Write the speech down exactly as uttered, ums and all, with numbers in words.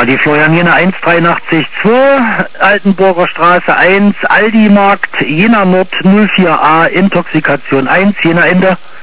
Ja, die Florian Jena eins drei acht zwei, Altenburger Straße eins, Aldi Markt, Jena Nord null vier a, Intoxikation eins, Jena Ende.